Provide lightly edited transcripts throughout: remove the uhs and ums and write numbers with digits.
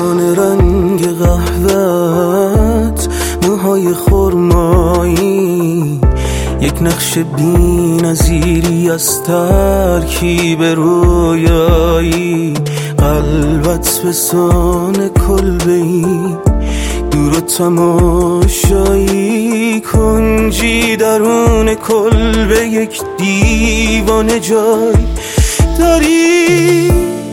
چشمان رنگ قهوه‌ات، موهای خرمایی، یک نقش بی‌نظیری از ترکیب رویایی. قلبت به سان کلبه‌ای، دور و تماشایی، کنجی درون کلبه یک دیوانه جای داری.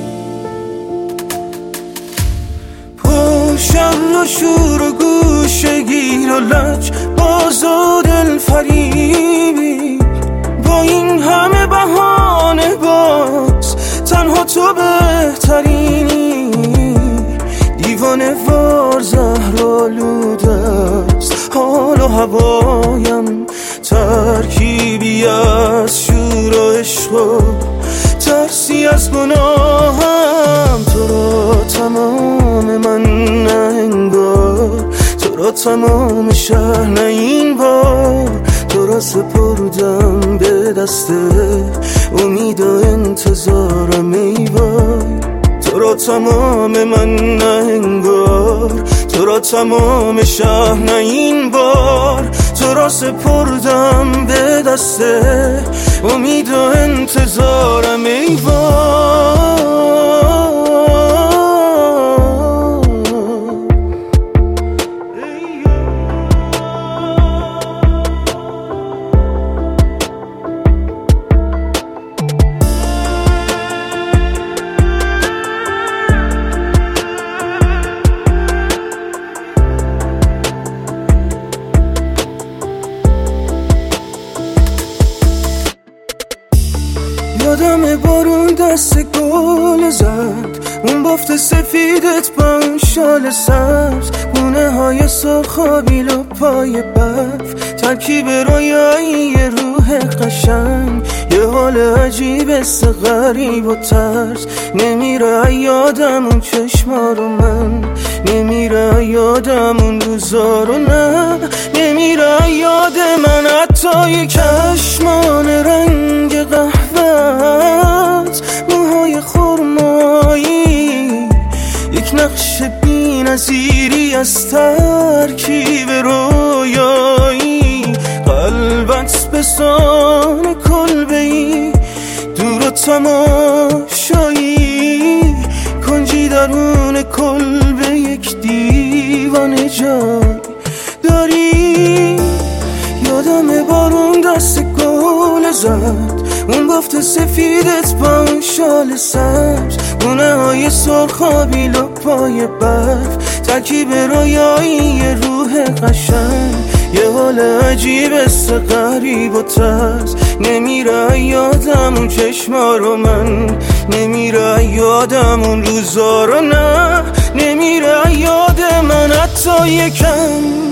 شر و شور و گوشه گیر و لج باز و دل فریبی، با این همه بهانه باز تنها تو بهترینی. دیوانه وار زهرآلود است حال و هوایم، ترکیبی از شور و عشق و ترسی از گناهم. تو را تمام من نه انگار، تو را تمام شهر نه این بار. تو را سپردم به دست امید و انتظارم ای وای. تو را تمام من نه انگار، تو را تمام شهر نه این بار. تو را سپردم به دست امید و انتظارم ای وای. یادم بارون دست گل زد، اون بافت سفیدت با اون شال سبز، گونه های سرخابیل و پای برف، ترکیب رویایی روح قشنگ، یه حال عجیب است غریب و ترس. نمیره یادم اون چشما رو من، نمیره یادم اون روزا رو نه، نمیره یاد من حتی یک چشمان رنگ قهوه‌ات، موهای خرمایی، یک نقش بی‌نظیری از ترکیب رویایی. قلبت به سان کلبه‌ای، دور و تماشایی، کنجی درون کلبه یک دیوانه جای داری. یادم بارون دست گل زد، اون بافت سفیدت با اون شال سبز، گونه های سرخابیل و پای برف، ترکیب رویایی روح قشنگ، یه حال عجیب است غریب و ترس. نمیره یادم اون چشما رو من، نمیره یادم اون روزا رو نه، نمیره یاد من حتی یکم.